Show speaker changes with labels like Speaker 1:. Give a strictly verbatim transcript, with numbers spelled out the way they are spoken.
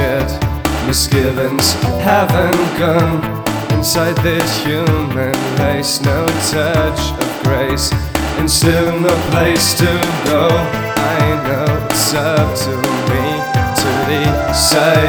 Speaker 1: scared. Misgivings haven't gone inside this human race. No touch of grace and still no place to go. I know it's up to me to decide.